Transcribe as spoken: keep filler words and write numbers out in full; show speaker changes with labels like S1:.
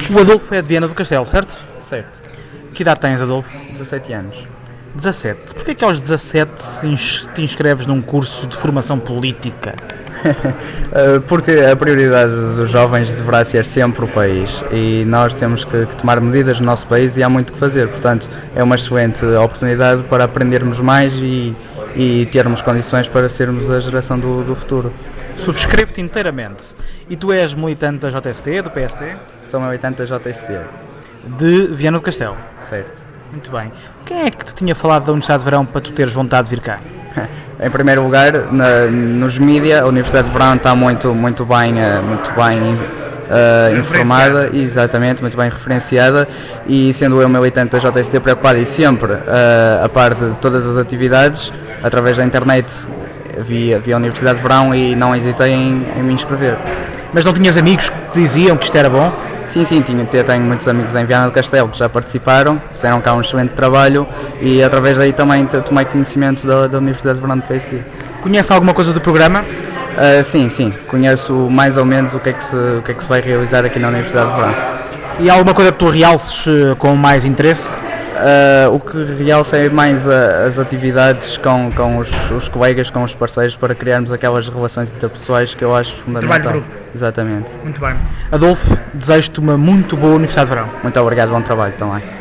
S1: O Adolfo é de Viana do Castelo, certo?
S2: Certo.
S1: Que idade tens, Adolfo?
S2: dezassete anos.
S1: dezassete. Porquê que aos dezassete te inscreves num curso de formação política?
S2: Porque a prioridade dos jovens deverá ser sempre o país e nós temos que, que tomar medidas no nosso país e há muito que fazer, portanto é uma excelente oportunidade para aprendermos mais e, e termos condições para sermos a geração do, do futuro.
S1: Subscrevo-te inteiramente. E tu és militante da J S T, do P S T?
S2: Sou militante da J S T.
S1: De Viana do Castelo?
S2: Certo.
S1: Muito bem. Quem é que te tinha falado da Universidade de Verão para tu teres vontade de vir cá?
S2: Em primeiro lugar, na, nos mídia, a Universidade de Verão está muito, muito bem, muito bem uh, informada, exatamente, muito bem referenciada, e sendo eu militante da J S T preocupado e sempre uh, a par de todas as atividades, através da internet vi, vi a Universidade de Verão e não hesitei em, em me inscrever.
S1: Mas não tinhas amigos que te diziam que isto era bom?
S2: Sim, sim, tinha, tenho muitos amigos em Viana do Castelo que já participaram, fizeram cá um excelente trabalho e através daí também tomei conhecimento da, da Universidade de Verão do P S I.
S1: Conhece alguma coisa do programa?
S2: Uh, sim, sim, conheço mais ou menos o que, é que se, o que é que se vai realizar aqui na Universidade de Verão.
S1: E há alguma coisa que tu realces com mais interesse?
S2: Uh, o que realça é mais a, as atividades com, com os, os colegas, com os parceiros, para criarmos aquelas relações interpessoais que eu acho fundamental.
S1: Trabalho de grupo.
S2: Exatamente.
S1: Muito bem. Adolfo, desejo-te uma muito boa Universidade de Verão.
S2: Muito obrigado, bom trabalho também.